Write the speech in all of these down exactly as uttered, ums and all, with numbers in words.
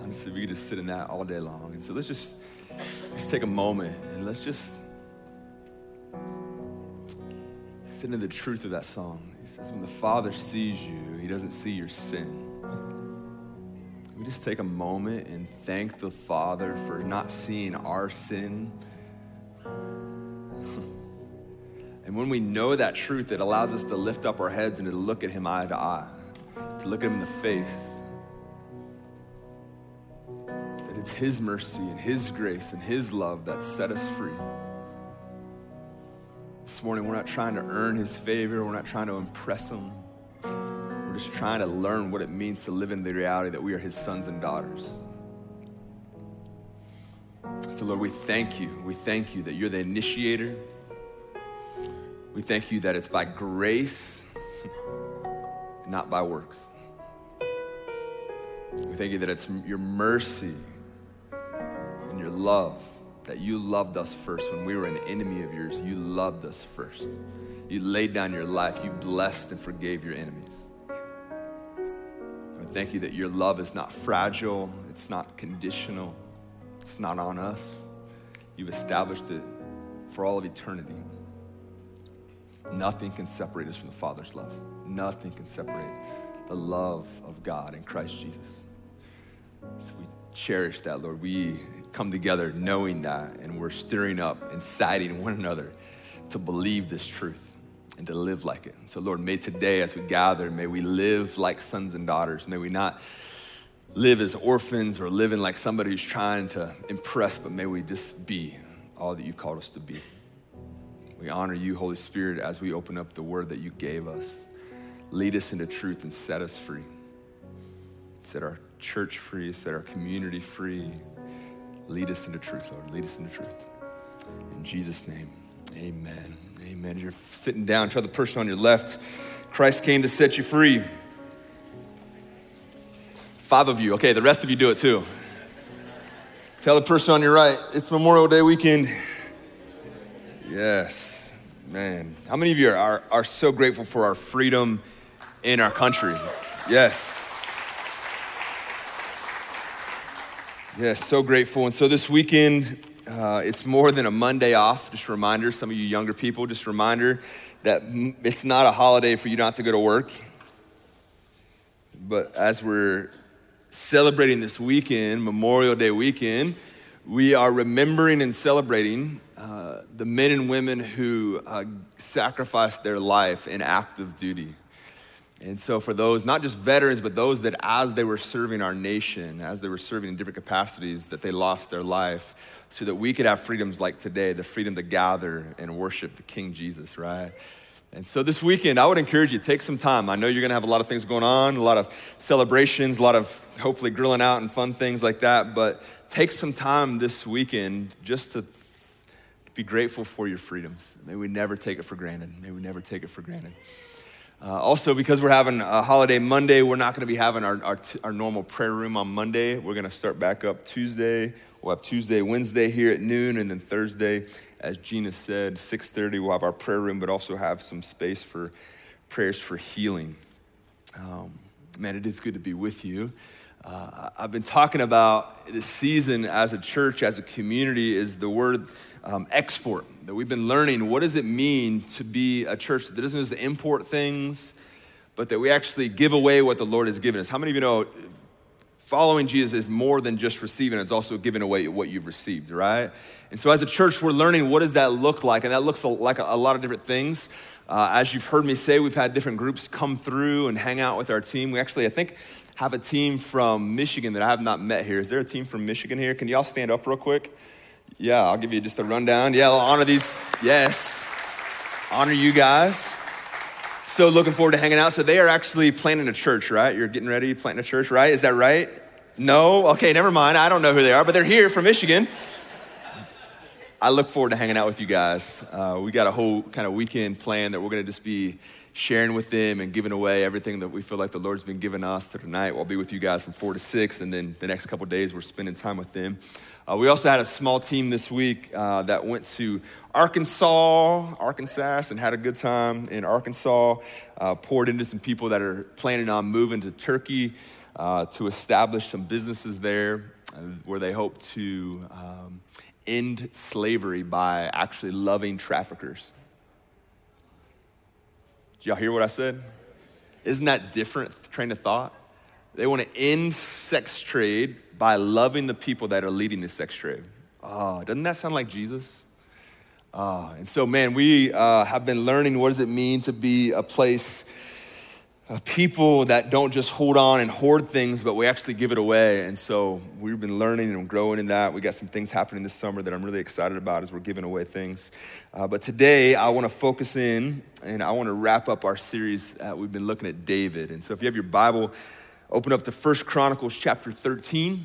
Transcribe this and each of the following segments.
Honestly, we could just sit in that all day long. And so let's just, just take a moment and let's just sit in the truth of that song. He says, when the Father sees you, he doesn't see your sin. We just take a moment and thank the Father for not seeing our sin. And when we know that truth, it allows us to lift up our heads and to look at him eye to eye, to look at him in the face. That it's his mercy and his grace and his love that set us free. This morning, we're not trying to earn his favor. We're not trying to impress him. We're just trying to learn what it means to live in the reality that we are his sons and daughters. So Lord, we thank you. We thank you that you're the initiator. We thank you that it's by grace, not by works. We thank you that it's your mercy and your love, that you loved us first. When we were an enemy of yours, you loved us first. You laid down your life. You blessed and forgave your enemies. I thank you that your love is not fragile. It's not conditional. It's not on us. You've established it for all of eternity. Nothing can separate us from the Father's love. Nothing can separate the love of God in Christ Jesus. So we cherish that, Lord. We come together knowing that, and we're stirring up, inciting one another to believe this truth and to live like it. So Lord, may today as we gather, may we live like sons and daughters. May we not live as orphans or living like somebody who's trying to impress, but may we just be all that you called us to be. We honor you, Holy Spirit, as we open up the word that you gave us. Lead us into truth and set us free. Set our church free, set our community free. Lead us into truth, Lord. Lead us into truth. In Jesus' name, amen. Amen. As you're sitting down, tell the person on your left, Christ came to set you free. Five of you. Okay, the rest of you do it too. Tell the person on your right, it's Memorial Day weekend. Yes, man. How many of you are, are so grateful for our freedom in our country? Yes. Yes, so grateful. And so this weekend, uh, it's more than a Monday off. Just a reminder, some of you younger people, just a reminder that it's not a holiday for you not to go to work. But as we're celebrating this weekend, Memorial Day weekend, we are remembering and celebrating uh, the men and women who uh, sacrificed their life in active duty. And so for those, not just veterans, but those that as they were serving our nation, as they were serving in different capacities, that they lost their life so that we could have freedoms like today, the freedom to gather and worship the King Jesus, right? And so this weekend, I would encourage you, take some time. I know you're gonna have a lot of things going on, a lot of celebrations, a lot of hopefully grilling out and fun things like that, but take some time this weekend just to be grateful for your freedoms. May we never take it for granted. May we never take it for granted. Uh, also, because we're having a holiday Monday, we're not gonna be having our, our, t- our normal prayer room on Monday. We're gonna start back up Tuesday. We'll have Tuesday, Wednesday here at noon, and then Thursday, as Gina said, six thirty, we'll have our prayer room, but also have some space for prayers for healing. Um, man, it is good to be with you. Uh, I've been talking about this season as a church, as a community, is the word um, export, that we've been learning. What does it mean to be a church that doesn't just import things, but that we actually give away what the Lord has given us? How many of you know following Jesus is more than just receiving, it's also giving away what you've received, right? And so as a church, we're learning what does that look like, and that looks like a, a lot of different things. Uh, as you've heard me say, we've had different groups come through and hang out with our team. We actually, I think, have a team from Michigan that I have not met here. Is there a team from Michigan here? Can y'all stand up real quick? Yeah, I'll give you just a rundown. Yeah, I'll honor these. Yes, honor you guys. So looking forward to hanging out. So they are actually planting a church, right? You're getting ready, planting a church, right? Is that right? No? Okay, never mind. I don't know who they are, but they're here from Michigan. I look forward to hanging out with you guys. Uh, we got a whole kind of weekend plan that we're going to just be sharing with them and giving away everything that we feel like the Lord's been giving us. So tonight, we'll be with you guys from four to six, and then the next couple of days, we're spending time with them. Uh, we also had a small team this week uh, that went to Arkansas, Arkansas, and had a good time in Arkansas, uh, poured into some people that are planning on moving to Turkey uh, to establish some businesses there uh, where they hope to um, end slavery by actually loving traffickers. Did y'all hear what I said? Isn't that different train of thought? They want to end sex trade by loving the people that are leading the sex trade. Oh, doesn't that sound like Jesus? Uh, and so, man, we uh, have been learning what does it mean to be a place, uh, people that don't just hold on and hoard things, but we actually give it away. And so we've been learning and growing in that. We got some things happening this summer that I'm really excited about as we're giving away things. Uh, but today, I want to focus in, and I want to wrap up our series. Uh, we've been looking at David. And so if you have your Bible, open up to First Chronicles chapter thirteen.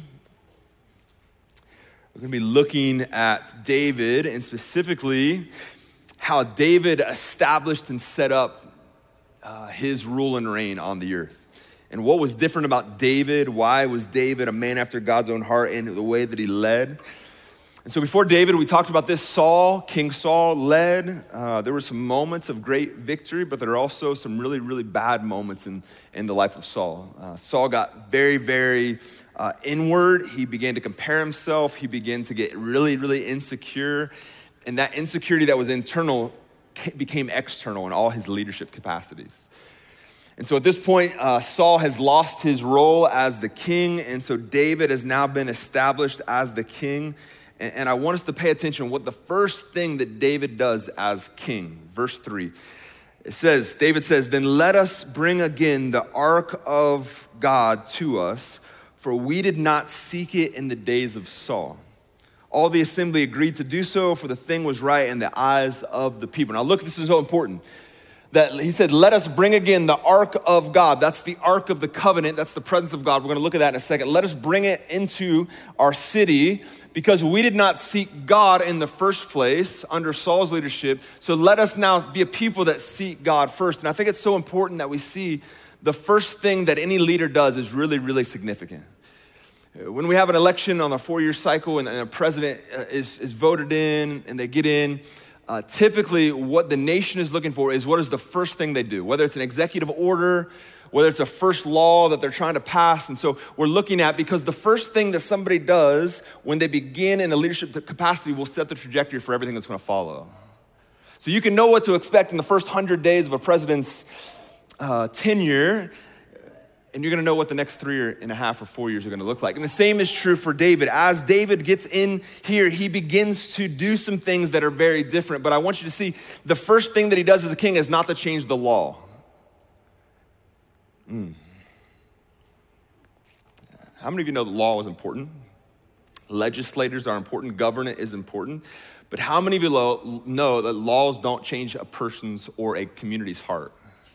We're going to be looking at David and specifically how David established and set up uh, his rule and reign on the earth. And what was different about David, why was David a man after God's own heart in the way that he led. And so before David, we talked about this, Saul, King Saul led. Uh, there were some moments of great victory, but there are also some really, really bad moments in, in the life of Saul. Uh, Saul got very, very uh, inward. He began to compare himself. He began to get really, really insecure. And that insecurity that was internal became external in all his leadership capacities. And so at this point, uh, Saul has lost his role as the king. And so David has now been established as the king. And I want us to pay attention to what the first thing that David does as king. Verse three, it says, David says, "Then let us bring again the ark of God to us, for we did not seek it in the days of Saul. All the assembly agreed to do so, for the thing was right in the eyes of the people." Now look, this is so important. That he said, let us bring again the ark of God. That's the ark of the covenant. That's the presence of God. We're going to look at that in a second. Let us bring it into our city because we did not seek God in the first place under Saul's leadership. So let us now be a people that seek God first. And I think it's so important that we see the first thing that any leader does is really, really significant. When we have an election on a four-year cycle and a president is, is voted in and they get in, Uh, typically, what the nation is looking for is what is the first thing they do, whether it's an executive order, whether it's a first law that they're trying to pass. And so we're looking at, because the first thing that somebody does when they begin in a leadership capacity will set the trajectory for everything that's going to follow. So you can know what to expect in the first hundred days of a president's uh, tenure, and you're gonna know what the next three and a half or four years are gonna look like. And the same is true for David. As David gets in here, he begins to do some things that are very different. But I want you to see, the first thing that he does as a king is not to change the law. Mm. How many of you know that law is important? Legislators are important, government is important. But how many of you know that laws don't change a person's or a community's heart?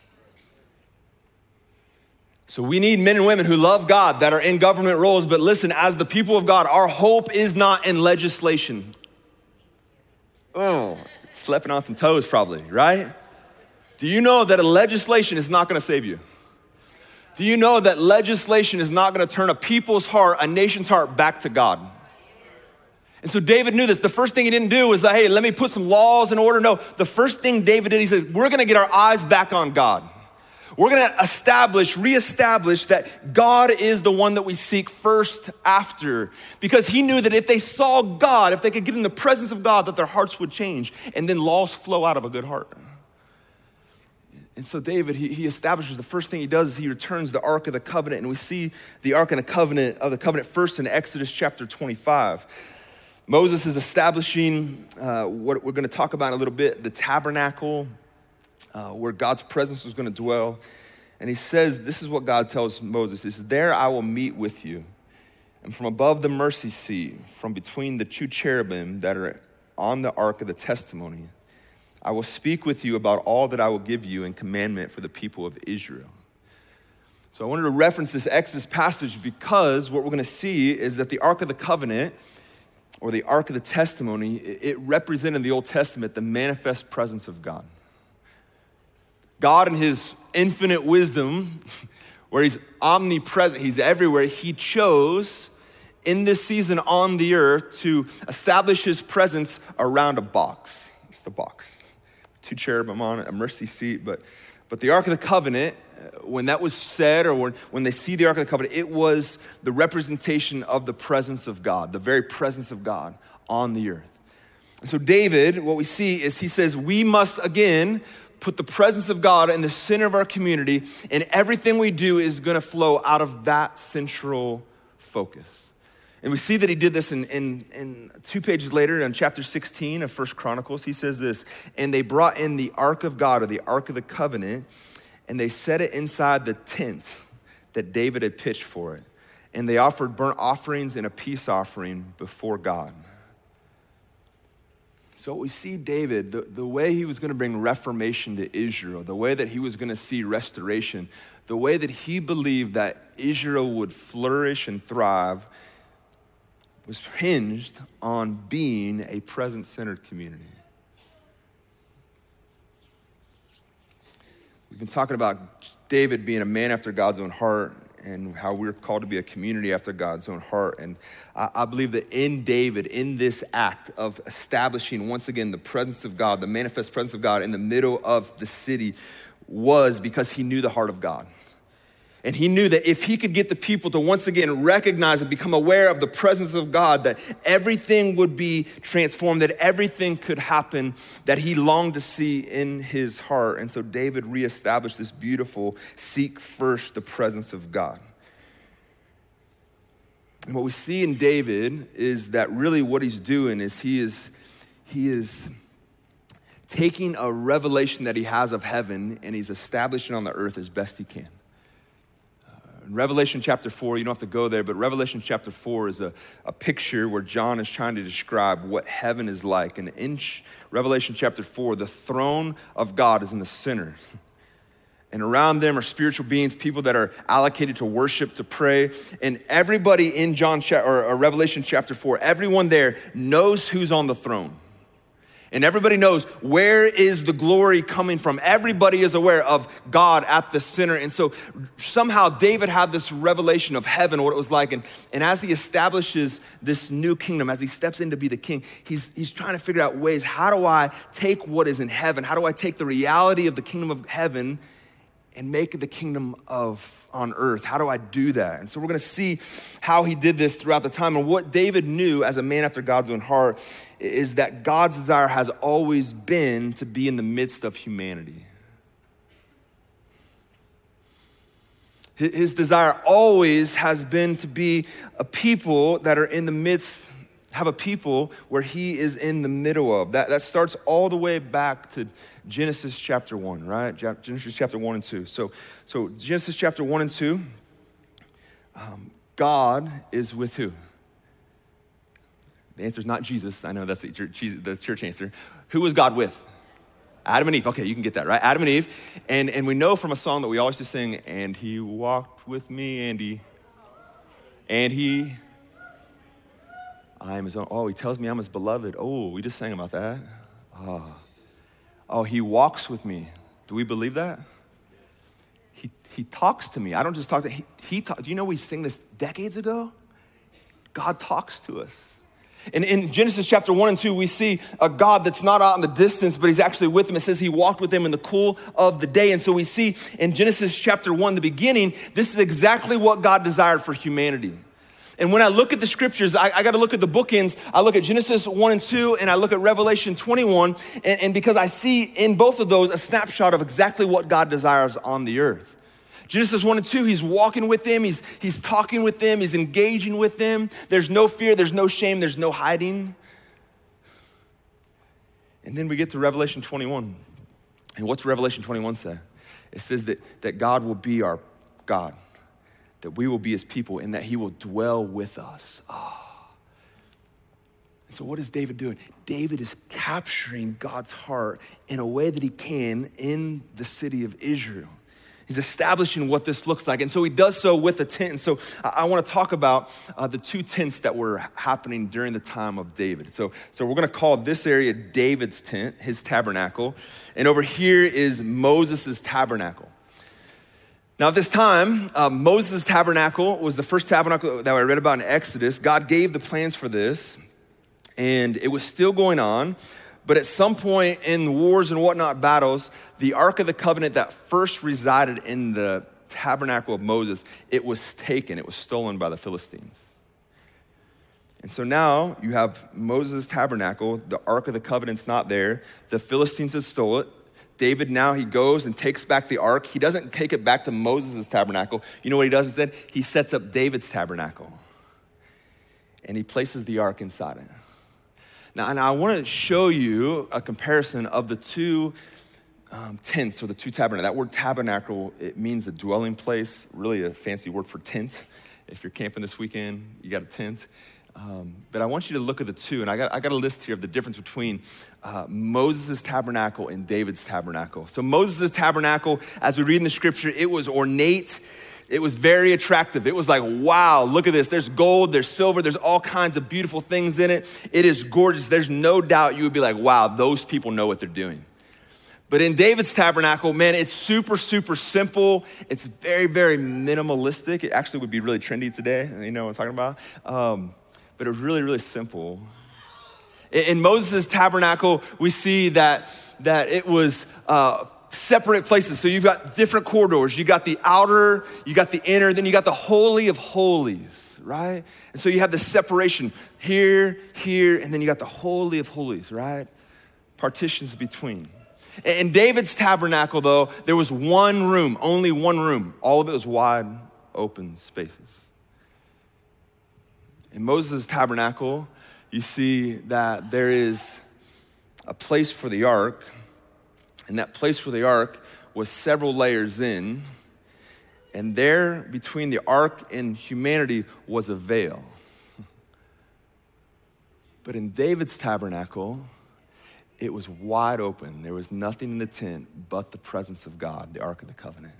So we need men and women who love God, that are in government roles. But listen, as the people of God, our hope is not in legislation. Oh, stepping on some toes probably, right? Do you know that a legislation is not gonna save you? Do you know that legislation is not gonna turn a people's heart, a nation's heart back to God? And so David knew this. The first thing he didn't do was, hey, let me put some laws in order. No, the first thing David did, he said, we're gonna get our eyes back on God. We're gonna establish, reestablish that God is the one that we seek first after. Because he knew that if they saw God, if they could get in the presence of God, that their hearts would change. And then laws flow out of a good heart. And so David, he, he establishes, the first thing he does is he returns the Ark of the Covenant. And we see the Ark of the Covenant, of the Covenant first in Exodus chapter twenty-five. Moses is establishing uh, what we're gonna talk about in a little bit, the tabernacle, Uh, where God's presence was gonna dwell. And he says, this is what God tells Moses. He says, there I will meet with you. And from above the mercy seat, from between the two cherubim that are on the ark of the testimony, I will speak with you about all that I will give you in commandment for the people of Israel. So I wanted to reference this Exodus passage because what we're gonna see is that the Ark of the Covenant, or the Ark of the Testimony, it represented in the Old Testament the manifest presence of God. God in his infinite wisdom, where he's omnipresent, he's everywhere, he chose in this season on the earth to establish his presence around a box. It's the box. Two cherubim on it, a mercy seat. But, but the Ark of the Covenant, when that was said, or when, when they see the Ark of the Covenant, it was the representation of the presence of God, the very presence of God on the earth. And so David, what we see is he says, we must again put the presence of God in the center of our community, and everything we do is gonna flow out of that central focus. And we see that he did this in, in, in two pages later in chapter sixteen of First Chronicles. He says this, and they brought in the Ark of God, or the Ark of the Covenant, and they set it inside the tent that David had pitched for it. And they offered burnt offerings and a peace offering before God. So we see David, the, the way he was gonna bring reformation to Israel, the way that he was gonna see restoration, the way that he believed that Israel would flourish and thrive was hinged on being a present-centered community. We've been talking about David being a man after God's own heart and how we're called to be a community after God's own heart. And I, I believe that in David, in this act of establishing once again the presence of God, the manifest presence of God in the middle of the city, was because he knew the heart of God. And he knew that if he could get the people to once again recognize and become aware of the presence of God, that everything would be transformed, that everything could happen that he longed to see in his heart. And so David reestablished this beautiful, seek first the presence of God. And what we see in David is that really what he's doing is he is, he is taking a revelation that he has of heaven and he's establishing on the earth as best he can. In Revelation chapter four, you don't have to go there, but Revelation chapter four is a, a picture where John is trying to describe what heaven is like. And in Revelation chapter four, the throne of God is in the center. And around them are spiritual beings, people that are allocated to worship, to pray. And everybody in John or, or Revelation chapter four, everyone there knows who's on the throne. And everybody knows where is the glory coming from. Everybody is aware of God at the center. And so somehow David had this revelation of heaven, what it was like. And, and as he establishes this new kingdom, as he steps in to be the king, he's, he's trying to figure out ways, how do I take what is in heaven? How do I take the reality of the kingdom of heaven and make it the kingdom of on earth? How do I do that? And so we're gonna see how he did this throughout the time. And what David knew as a man after God's own heart is that God's desire has always been to be in the midst of humanity. His desire always has been to be a people that are in the midst, have a people where he is in the middle of. That, that starts all the way back to Genesis chapter one, right? Genesis chapter one and two. So, so Genesis chapter one and two, um, God is with who? The answer is not Jesus. I know that's the church, the church answer. Who was God with? Adam and Eve. Okay, you can get that, right? Adam and Eve. And, and we know from a song that we always just sing, and he walked with me, Andy. And he, I am his own. Oh, he tells me I'm his beloved. Oh, we just sang about that. Oh, oh he walks with me. Do we believe that? He he talks to me. I don't just talk to he, he talk, do you know we sang this decades ago? God talks to us. And in Genesis chapter one and two, we see a God that's not out in the distance, but he's actually with him. It says he walked with them in the cool of the day. And so we see in Genesis chapter one, the beginning, this is exactly what God desired for humanity. And when I look at the scriptures, I, I got to look at the bookends. I look at Genesis one and two, and I look at Revelation twenty-one. And, and because I see in both of those a snapshot of exactly what God desires on the earth. Genesis one and two, he's walking with them, he's, he's talking with them, he's engaging with them. There's no fear, there's no shame, there's no hiding. And then we get to Revelation twenty-one. And what's Revelation twenty-one say? It says that, that God will be our God, that we will be his people, and that he will dwell with us. Oh. And so what is David doing? David is capturing God's heart in a way that he can in the city of Israel. He's establishing what this looks like. And so he does so with a tent. And so I, I want to talk about uh, the two tents that were happening during the time of David. So, so we're going to call this area David's tent, his tabernacle. And over here is Moses' tabernacle. Now at this time, uh, Moses' tabernacle was the first tabernacle that I read about in Exodus. God gave the plans for this, and it was still going on. But at some point in wars and whatnot battles, the Ark of the Covenant that first resided in the tabernacle of Moses, it was taken, it was stolen by the Philistines. And so now you have Moses' tabernacle, the Ark of the Covenant's not there, the Philistines have stolen it. David now, he goes and takes back the ark. He doesn't take it back to Moses' tabernacle. You know what he does instead? He sets up David's tabernacle. And he places the ark inside it. Now, and I want to show you a comparison of the two um, tents or the two tabernacles. That word tabernacle, it means a dwelling place, really a fancy word for tent. If you're camping this weekend, you got a tent. Um, but I want you to look at the two, and I got I got a list here of the difference between uh, Moses' tabernacle and David's tabernacle. So Moses' tabernacle, as we read in the scripture, it was ornate, it was very attractive. It was like, wow, look at this. There's gold, there's silver, there's all kinds of beautiful things in it. It is gorgeous. There's no doubt you would be like, wow, those people know what they're doing. But in David's tabernacle, man, it's super, super simple. It's very, very minimalistic. It actually would be really trendy today. You know what I'm talking about? Um, But it was really, really simple. In Moses' tabernacle, we see that, that it was uh, separate places. So you've got different corridors. You got the outer, you got the inner, then you got the Holy of Holies, right? And so you have the separation here, here, and then you got the Holy of Holies, right? Partitions between. In David's tabernacle, though, there was one room, only one room. All of it was wide open spaces. In Moses' tabernacle, you see that there is a place for the ark, and that place for the ark was several layers in, and there between the ark and humanity was a veil. But in David's tabernacle, it was wide open. There was nothing in the tent but the presence of God, the Ark of the Covenant.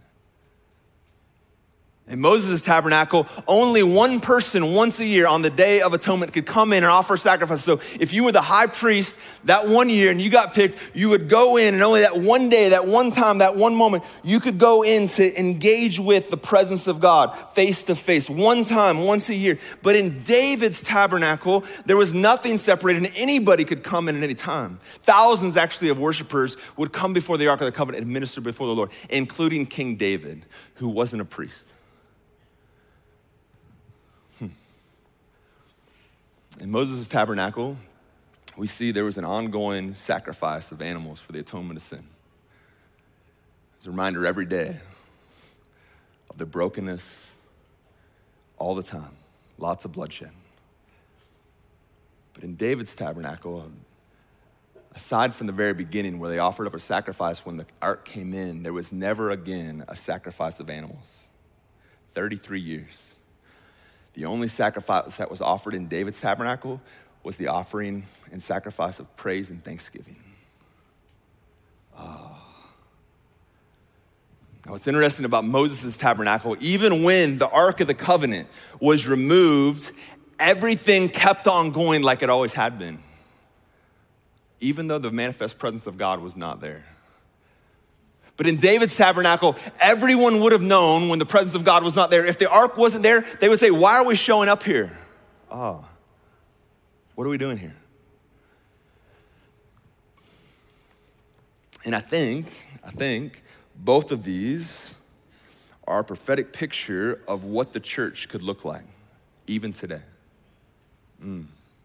In Moses' tabernacle, only one person once a year on the Day of Atonement could come in and offer sacrifice. So if you were the high priest that one year and you got picked, you would go in, and only that one day, that one time, that one moment, you could go in to engage with the presence of God face to face, one time, once a year. But in David's tabernacle, there was nothing separated, and anybody could come in at any time. Thousands actually of worshipers would come before the Ark of the Covenant and minister before the Lord, including King David, who wasn't a priest. In Moses' tabernacle, we see there was an ongoing sacrifice of animals for the atonement of sin. It's a reminder every day of the brokenness all the time, lots of bloodshed. But in David's tabernacle, aside from the very beginning where they offered up a sacrifice when the ark came in, there was never again a sacrifice of animals. thirty-three years. The only sacrifice that was offered in David's tabernacle was the offering and sacrifice of praise and thanksgiving. Oh. Now, what's interesting about Moses' tabernacle, even when the Ark of the Covenant was removed, everything kept on going like it always had been, even though the manifest presence of God was not there. But in David's tabernacle, everyone would have known when the presence of God was not there. If the ark wasn't there, they would say, why are we showing up here? Oh, what are we doing here? And I think, I think both of these are a prophetic picture of what the church could look like, even today. Mm.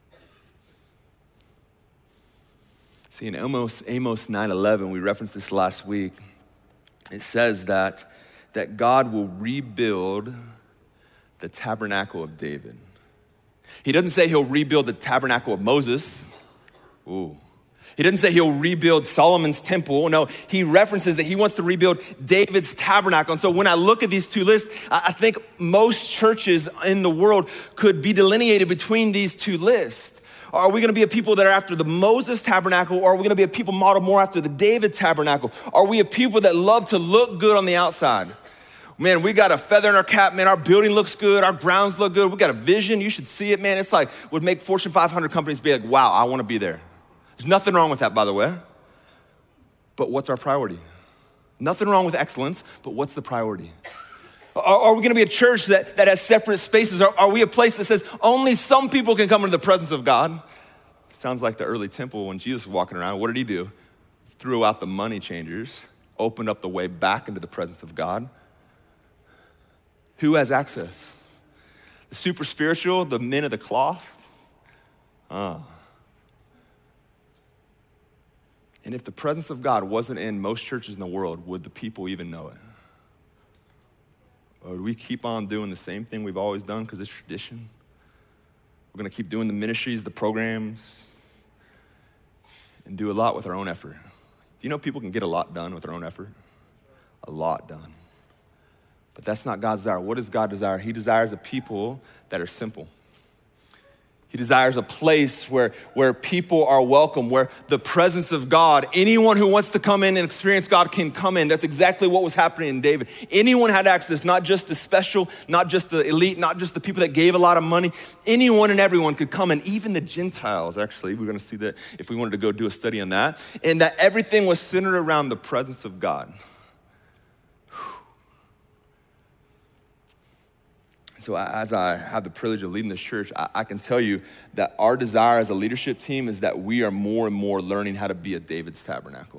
See, in Amos, Amos nine eleven, we referenced this last week. It says that, that God will rebuild the tabernacle of David. He doesn't say he'll rebuild the tabernacle of Moses. Ooh. He doesn't say he'll rebuild Solomon's temple. No, he references that he wants to rebuild David's tabernacle. And so when I look at these two lists, I think most churches in the world could be delineated between these two lists. Are we gonna be a people that are after the Moses tabernacle, or are we gonna be a people modeled more after the David tabernacle? Are we a people that love to look good on the outside? Man, we got a feather in our cap, man. Our building looks good, our grounds look good. We got a vision, you should see it, man. It's like, would make Fortune five hundred companies be like, wow, I wanna be there. There's nothing wrong with that, by the way. But what's our priority? Nothing wrong with excellence, but what's the priority? Are, are we gonna be a church that, that has separate spaces? Are, are we a place that says only some people can come into the presence of God? Sounds like the early temple when Jesus was walking around. What did he do? Threw out the money changers, opened up the way back into the presence of God. Who has access? The super spiritual, the men of the cloth? Ah. And if the presence of God wasn't in most churches in the world, would the people even know it? Or do we keep on doing the same thing we've always done because it's tradition? We're gonna keep doing the ministries, the programs, and do a lot with our own effort. Do you know people can get a lot done with their own effort? A lot done. But that's not God's desire. What does God desire? He desires a people that are simple. He desires a place where, where people are welcome, where the presence of God, anyone who wants to come in and experience God can come in. That's exactly what was happening in David. Anyone had access, not just the special, not just the elite, not just the people that gave a lot of money. Anyone and everyone could come in, even the Gentiles, actually. We're gonna see that if we wanted to go do a study on that. And that everything was centered around the presence of God. So as I have the privilege of leading this church, I, I can tell you that our desire as a leadership team is that we are more and more learning how to be a David's tabernacle.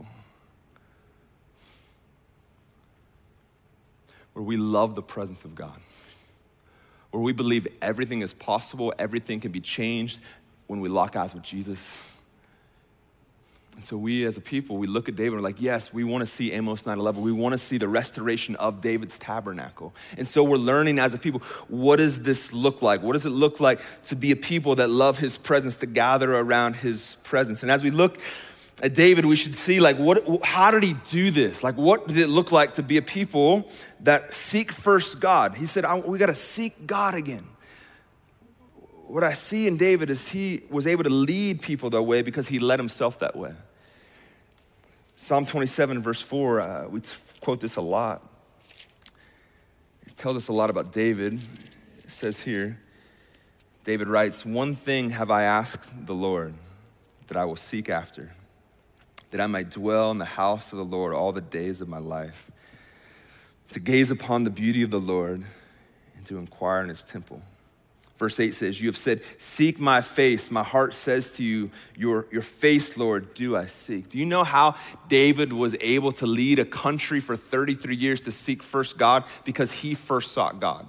Where we love the presence of God. Where we believe everything is possible, everything can be changed when we lock eyes with Jesus. And so we as a people, we look at David and we're like, yes, we want to see Amos nine eleven. We want to see the restoration of David's tabernacle. And so we're learning as a people, what does this look like? What does it look like to be a people that love his presence, to gather around his presence? And as we look at David, we should see like, what? how did he do this? Like, what did it look like to be a people that seek first God? He said, I, we got to seek God again. What I see in David is he was able to lead people that way because he led himself that way. Psalm twenty-seven, verse four, uh, we quote this a lot. It tells us a lot about David. It says here, David writes, one thing have I asked the Lord that I will seek after, that I might dwell in the house of the Lord all the days of my life, to gaze upon the beauty of the Lord and to inquire in his temple. Verse eight says, you have said, seek my face. My heart says to you, your, your face, Lord, do I seek. Do you know how David was able to lead a country for thirty-three years to seek first God? Because he first sought God.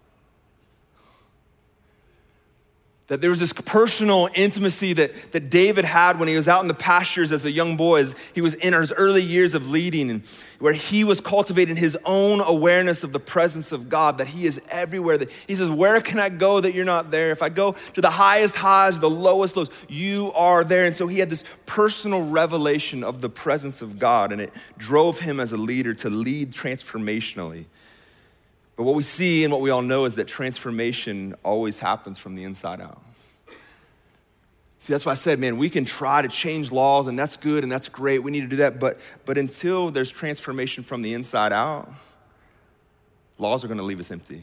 That there was this personal intimacy that, that David had when he was out in the pastures as a young boy, as he was in his early years of leading, and where he was cultivating his own awareness of the presence of God, that he is everywhere. That he says, where can I go that you're not there? If I go to the highest highs, the lowest lows, you are there. And so he had this personal revelation of the presence of God, and it drove him as a leader to lead transformationally. But what we see and what we all know is that transformation always happens from the inside out. See, that's why I said, man, we can try to change laws, and that's good and that's great. We need to do that. But, but until there's transformation from the inside out, laws are going to leave us empty.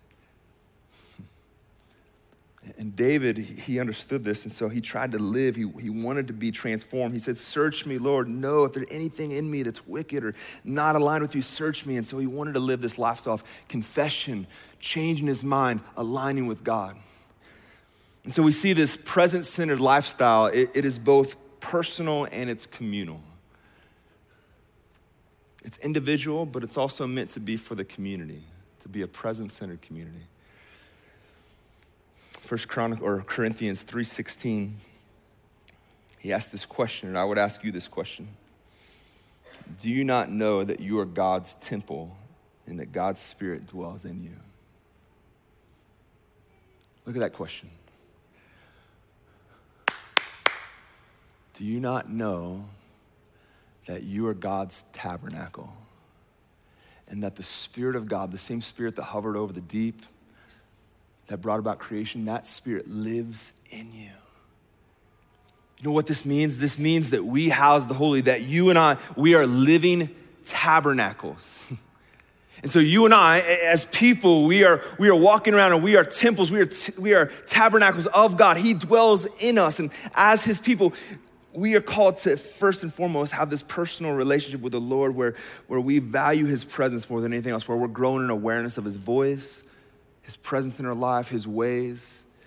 And David, he understood this, and so he tried to live. He, he wanted to be transformed. He said, search me, Lord. Know if there's anything in me that's wicked or not aligned with you, search me. And so he wanted to live this lifestyle of confession, changing his mind, aligning with God. And so we see this present-centered lifestyle. It, it is both personal and it's communal. It's individual, but it's also meant to be for the community, to be a present-centered community. First Chronicle or Corinthians three sixteen, he asked this question, and I would ask you this question. Do you not know that you are God's temple and that God's Spirit dwells in you? Look at that question. Do you not know that you are God's tabernacle and that the Spirit of God, the same Spirit that hovered over the deep, that brought about creation, that Spirit lives in you? You know what this means? This means that we house the holy, that you and I, we are living tabernacles. And so you and I, as people, we are we are walking around and we are temples, we are t- we are tabernacles of God. He dwells in us. And as his people, we are called to first and foremost have this personal relationship with the Lord where, where we value his presence more than anything else, where we're growing in awareness of his voice, his presence in our life, his ways.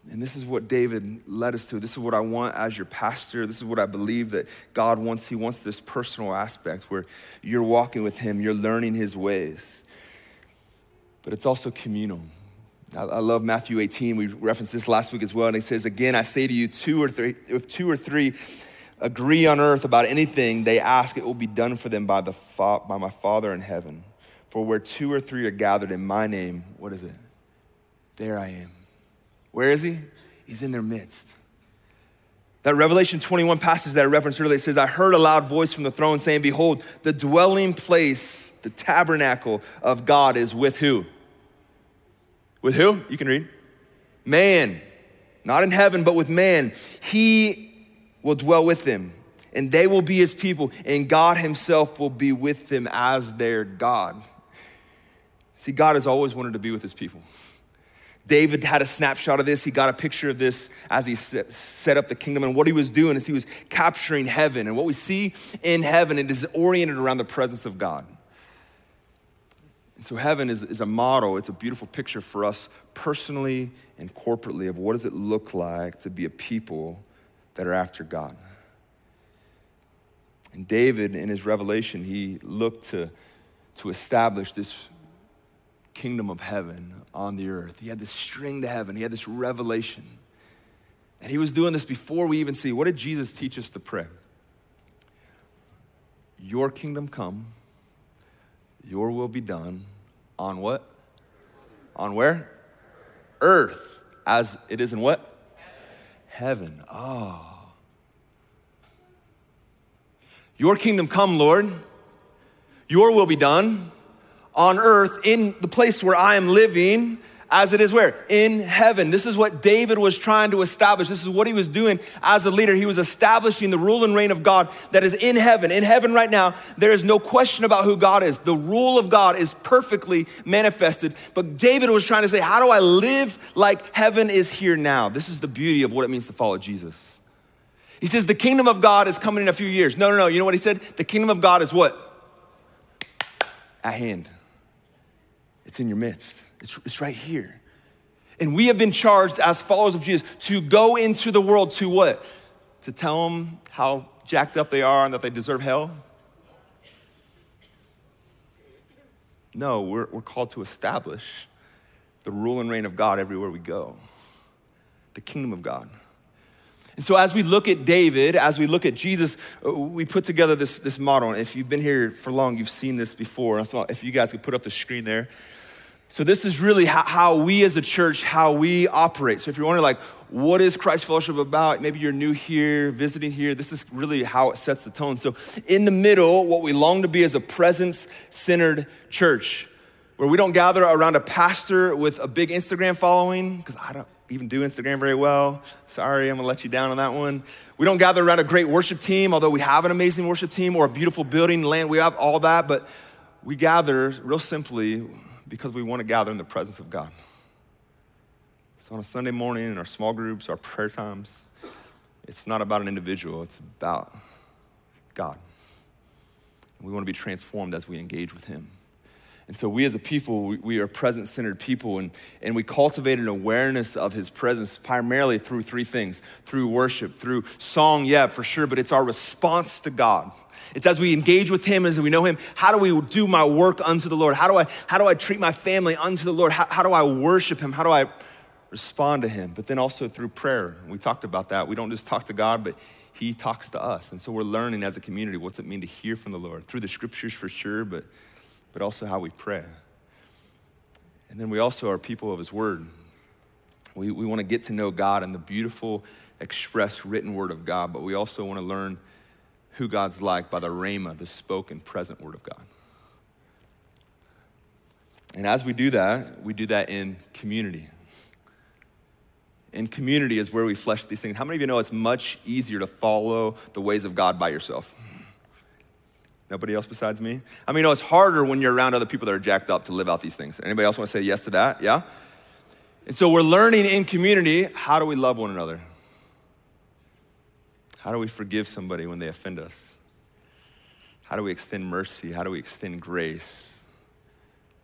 And this is what David led us to. This is what I want as your pastor. This is what I believe that God wants. He wants this personal aspect where you're walking with him, you're learning his ways. But it's also communal. I, I love Matthew eighteen. We referenced this last week as well. And he says, again, I say to you, two or three, if two or three agree on earth about anything they ask, it will be done for them by, the fa- by my Father in heaven. For where two or three are gathered in my name, what is it? There I am. Where is he? He's in their midst. That Revelation twenty-one passage that I referenced earlier, it says, I heard a loud voice from the throne saying, behold, the dwelling place, the tabernacle of God is with who? With who? You can read. Man. Not in heaven, but with man. He will dwell with them, and they will be his people, and God himself will be with them as their God. See, God has always wanted to be with his people. David had a snapshot of this. He got a picture of this as he set up the kingdom. And what he was doing is he was capturing heaven. And what we see in heaven, it is oriented around the presence of God. And so heaven is, is a model. It's a beautiful picture for us personally and corporately of what does it look like to be a people that are after God. And David, in his revelation, he looked to, to establish this kingdom of heaven on the earth. He had this string to heaven. He had this revelation. And he was doing this before we even see. What did Jesus teach us to pray? Your kingdom come, your will be done on what? On where? Earth, as it is in what? Heaven. Heaven. Oh. Your kingdom come, Lord. Your will be done on earth in the place where I am living as it is where? In heaven. This is what David was trying to establish. This is what he was doing as a leader. He was establishing the rule and reign of God that is in heaven. In heaven right now, there is no question about who God is. The rule of God is perfectly manifested. But David was trying to say, how do I live like heaven is here now? This is the beauty of what it means to follow Jesus. He says, the kingdom of God is coming in a few years. No, no, no. You know what he said? The kingdom of God is what? At hand. It's in your midst. It's, it's right here. And we have been charged as followers of Jesus to go into the world to what? To tell them how jacked up they are and that they deserve hell? No, we're, we're called to establish the rule and reign of God everywhere we go. The kingdom of God. And so as we look at David, as we look at Jesus, we put together this, this model. If you've been here for long, you've seen this before. So if you guys could put up the screen there. So this is really how, how we as a church, how we operate. So if you're wondering like, what is Christ Fellowship about? Maybe you're new here, visiting here. This is really how it sets the tone. So in the middle, what we long to be is a presence-centered church where we don't gather around a pastor with a big Instagram following, because I don't even do Instagram very well. Sorry, I'm gonna let you down on that one. We don't gather around a great worship team, although we have an amazing worship team or a beautiful building, land, we have all that, but we gather real simply because we want to gather in the presence of God. So on a Sunday morning in our small groups, our prayer times, it's not about an individual, it's about God. And we want to be transformed as we engage with him. And so we as a people, we, we are presence-centered people, and, and we cultivate an awareness of his presence primarily through three things. Through worship, through song, yeah, for sure, but it's our response to God. It's as we engage with him, as we know him, how do we do my work unto the Lord? How do I, how do I treat my family unto the Lord? How, how do I worship him? How do I respond to him? But then also through prayer. We talked about that. We don't just talk to God, but he talks to us. And so we're learning as a community, what's it mean to hear from the Lord? Through the scriptures for sure, but but also how we pray. And then we also are people of his word. We, we want to get to know God and the beautiful, expressed, written word of God, but we also want to learn who God's like by the rhema, the spoken, present word of God. And as we do that, we do that in community. In community is where we flesh these things. How many of you know it's much easier to follow the ways of God by yourself? Nobody else besides me? I mean, you know, it's harder when you're around other people that are jacked up to live out these things. Anybody else want to say yes to that? Yeah? And so we're learning in community, how do we love one another? How do we forgive somebody when they offend us? How do we extend mercy? How do we extend grace?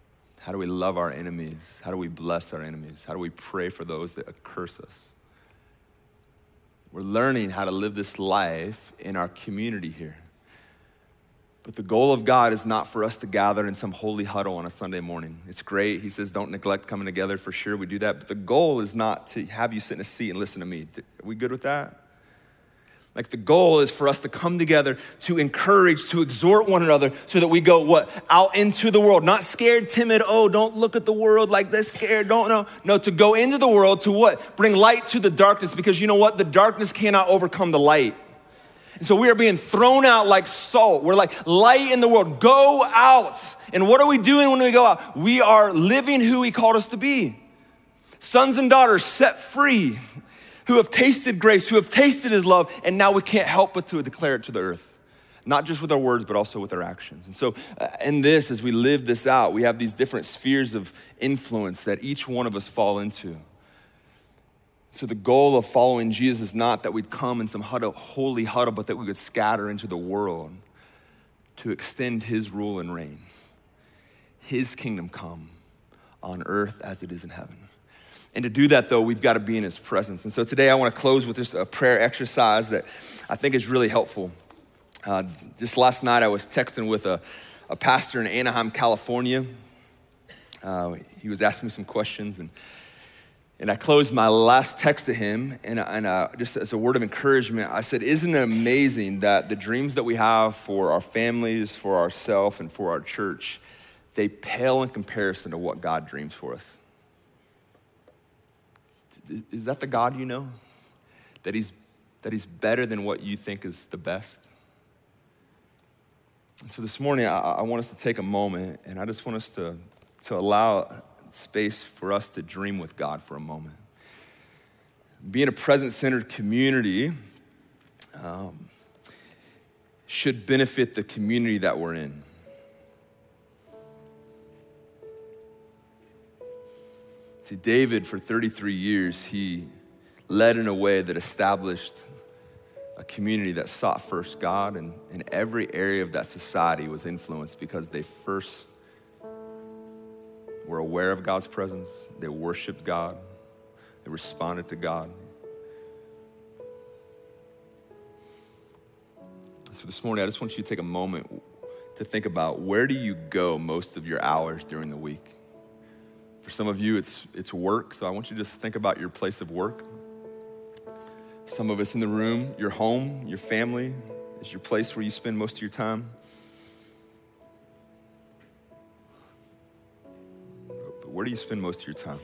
How do we love our enemies? How do we bless our enemies? How do we pray for those that curse us? We're learning how to live this life in our community here. But the goal of God is not for us to gather in some holy huddle on a Sunday morning. It's great. He says, don't neglect coming together. For sure, we do that. But the goal is not to have you sit in a seat and listen to me. Are we good with that? Like the goal is for us to come together, to encourage, to exhort one another so that we go, what? Out into the world. Not scared, timid, oh, don't look at the world like this, scared, don't know. No, to go into the world to what? Bring light to the darkness, because you know what? The darkness cannot overcome the light. And so we are being thrown out like salt. We're like light in the world. Go out. And what are we doing when we go out? We are living who he called us to be. Sons and daughters set free, who have tasted grace, who have tasted his love, and now we can't help but to declare it to the earth. Not just with our words, but also with our actions. And so uh, in this, as we live this out, we have these different spheres of influence that each one of us fall into. So the goal of following Jesus is not that we'd come in some huddle, holy huddle, but that we would scatter into the world to extend his rule and reign. His kingdom come on earth as it is in heaven. And to do that, though, we've got to be in his presence. And so today I want to close with just a prayer exercise that I think is really helpful. Uh, just last night I was texting with a, a pastor in Anaheim, California. Uh, he was asking me some questions, and And I closed my last text to him, and, and uh, just as a word of encouragement, I said, isn't it amazing that the dreams that we have for our families, for ourselves, and for our church, they pale in comparison to what God dreams for us? Is that the God you know? That he's, that he's better than what you think is the best? And so this morning, I, I want us to take a moment, and I just want us to, to allow space for us to dream with God for a moment. Being a present-centered community um, should benefit the community that we're in. See, David, for thirty-three years, he led in a way that established a community that sought first God, and, and every area of that society was influenced because they first were aware of God's presence, they worshiped God, they responded to God. So this morning, I just want you to take a moment to think about, where do you go most of your hours during the week? For some of you, it's it's work, so I want you to just think about your place of work. Some of us in the room, your home, your family is your place where you spend most of your time. But where do you spend most of your time?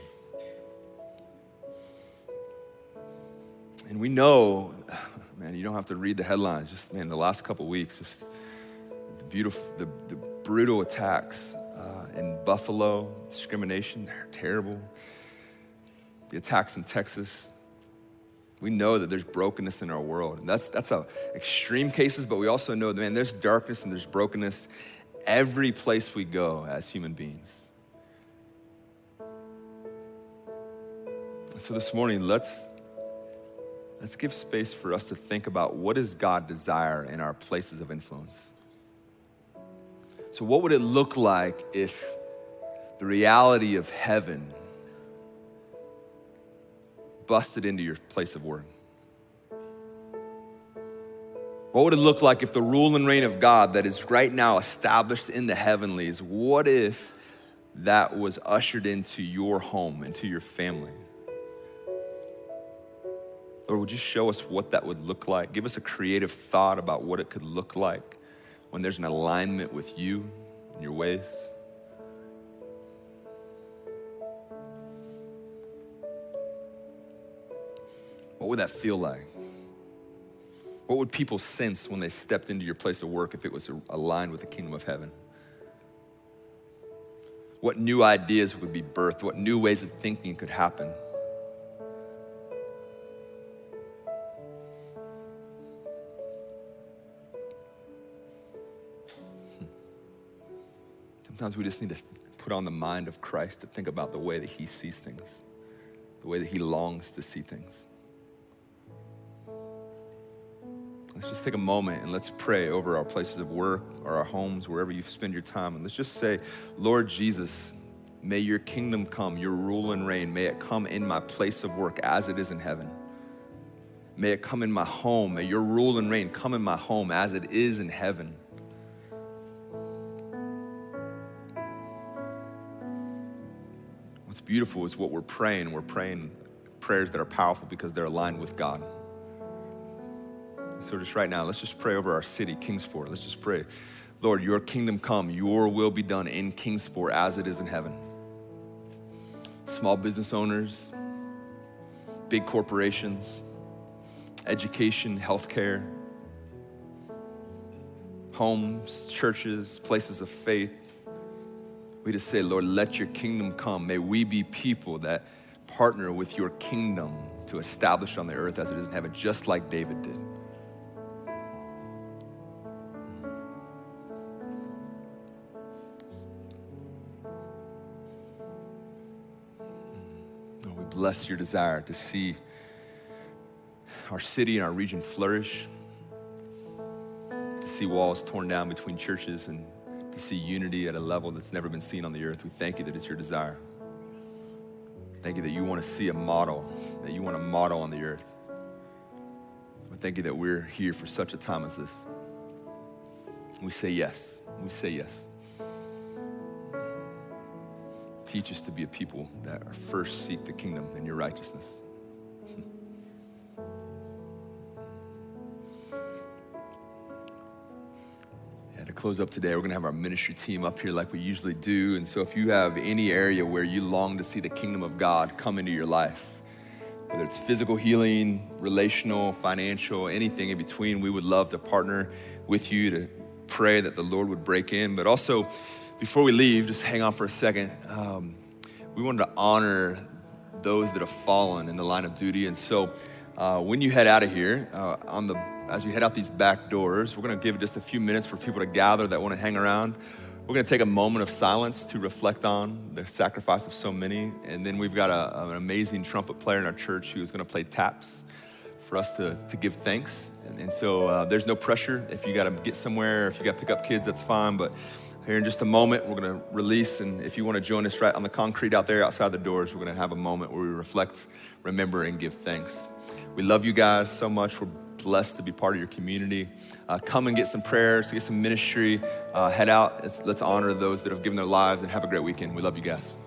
And we know, man, you don't have to read the headlines. Just, man, the last couple weeks, just the beautiful, the, the brutal attacks uh, in Buffalo, discrimination, they're terrible. The attacks in Texas. We know that there's brokenness in our world. And that's that's a extreme cases, but we also know that, man, there's darkness and there's brokenness every place we go as human beings. So this morning, let's let's give space for us to think about, what does God desire in our places of influence? So what would it look like if the reality of heaven busted into your place of work? What would it look like if the rule and reign of God that is right now established in the heavenlies, what if that was ushered into your home, into your family? Lord, would you show us what that would look like? Give us a creative thought about what it could look like when there's an alignment with you and your ways. What would that feel like? What would people sense when they stepped into your place of work if it was aligned with the kingdom of heaven? What new ideas would be birthed? What new ways of thinking could happen? Sometimes we just need to put on the mind of Christ to think about the way that he sees things, the way that he longs to see things. Let's just take a moment and let's pray over our places of work or our homes, wherever you spend your time. And let's just say, Lord Jesus, May your kingdom come, your rule and reign. May it come in my place of work as it is in heaven. May it come in my home. May your rule and reign come in my home as it is in heaven. What's beautiful is what we're praying. We're praying prayers that are powerful because they're aligned with God. So just right now, let's just pray over our city, Kingsport. Let's just pray. Lord, your kingdom come, your will be done in Kingsport as it is in heaven. Small business owners, big corporations, education, healthcare, homes, churches, places of faith. We just say, Lord, let your kingdom come. May we be people that partner with your kingdom to establish on the earth as it is in heaven, just like David did. Lord, we bless your desire to see our city and our region flourish, to see walls torn down between churches, and to see unity at a level that's never been seen on the earth. We thank you that it's your desire. Thank you that you want to see a model, that you want to model on the earth. We thank you that we're here for such a time as this. We say yes. We say yes. Teach us to be a people that are first seek the kingdom and your righteousness. To close up today, we're going to have our ministry team up here like we usually do. And so if you have any area where you long to see the kingdom of God come into your life, whether it's physical healing, relational, financial, anything in between, we would love to partner with you to pray that the Lord would break in. But also, before we leave, just hang on for a second. Um, we wanted to honor those that have fallen in the line of duty. And so uh, when you head out of here, uh, on the as you head out these back doors, we're going to give just a few minutes for people to gather that want to hang around. We're going to take a moment of silence to reflect on the sacrifice of so many. And then we've got a, an amazing trumpet player in our church who is going to play taps for us to, to give thanks. And, and so uh, there's no pressure. If you got to get somewhere, if you got to pick up kids, that's fine. But here in just a moment, we're going to release. And if you want to join us right on the concrete out there outside the doors, we're going to have a moment where we reflect, remember, and give thanks. We love you guys so much. We're blessed to be part of your community. Uh, come and get some prayers, get some ministry. Uh, head out. Let's, let's honor those that have given their lives, and have a great weekend. We love you guys.